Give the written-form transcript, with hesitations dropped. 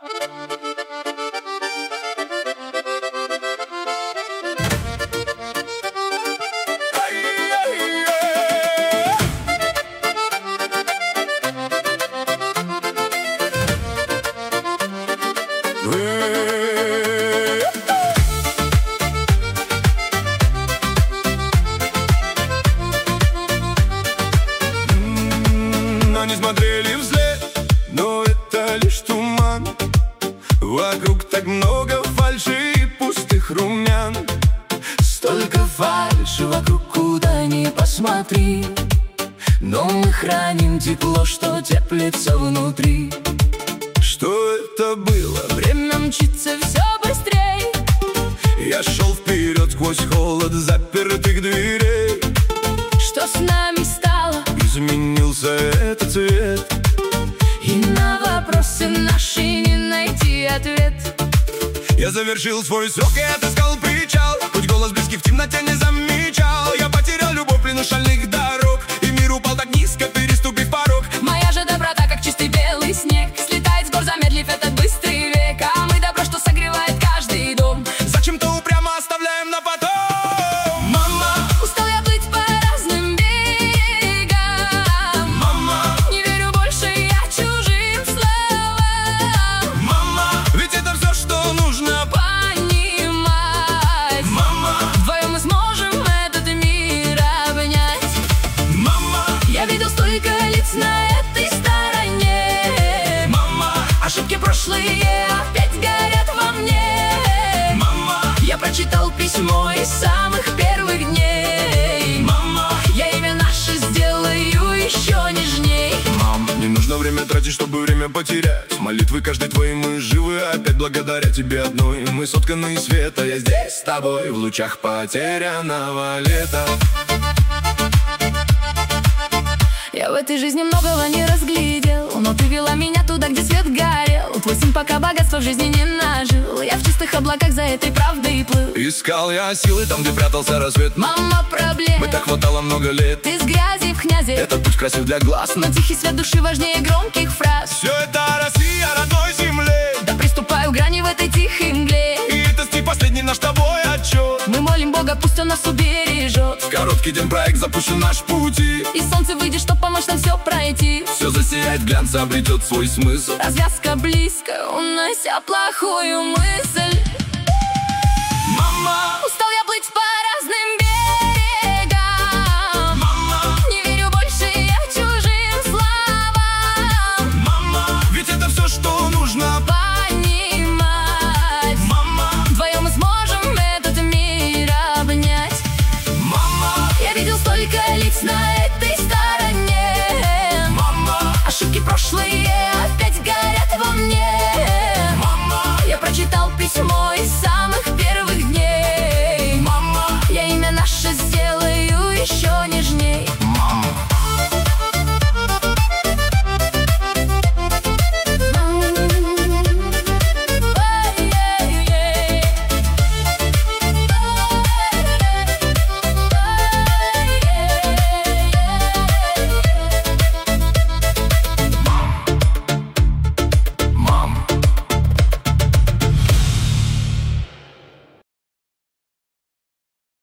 Не смотрели вслед, но это лишь туман. Вокруг так много фальши и пустых румян. Столько фальши вокруг, куда ни посмотри, но мы храним тепло, что теплится внутри. Что это было? Время мчится все быстрей. Я шел вперед сквозь холод запертых дверей. Что с нами стало? Изменился этот цвет, и на вопросы наши не найти ответ. Я завершил свой срок и отыскал причал. Хоть голос близкий в темноте не замечал. Я потерял любовь в плену шальных дорог, и мир упал так низко, переступив порог. Моя же доброта, как чистый белый снег, слетает с гор, замедлив этот быстрый век. А мы добро, что согревает каждый дом, зачем-то упрямо оставляем на потом. Мама, устал я плыть по разным берегам. Мама, не верю больше я чужим словам. Мама, ведь это все, что нужно понимать. Мама, вдвоем мы сможем этот мир обнять. Мама, я видел столько лиц на этой стороне. Мама, ошибки прошлые опять горят во мне. Мама, я прочитал письмо из самых первых дней. Мама, я имя наше сделаю еще нежней. Мам, не нужно время тратить, чтобы время потерять. Молитвы каждой твоей мы живы, опять благодаря тебе одной. Мы сотканы из света, я здесь с тобой, в лучах потерянного лета. Я в этой жизни многого не разглядел, но ты вела меня туда, где свет горел. Твой сын пока богатства в жизни не нажил. Я в чистых облаках за этой правдой плыл. Искал я силы там, где прятался рассвет. Мама, проблем мы так хватало много лет. Ты с грязи в князе. Этот путь красив для глаз, но тихий свет души важнее громких фраз. Все это Россия, родной земле. Да приступаю к грани в этой тихой мгле. И это стих последний наш тобой отчет. Мы молим Бога, пусть Он нас убережет. В короткий день проект запущен наш пути, и солнце выйдет, чтоб помочь нам все пройти. Все засияет, в глянце обретет свой смысл. Развязка близко, унося плохую мысль. Мама, устал я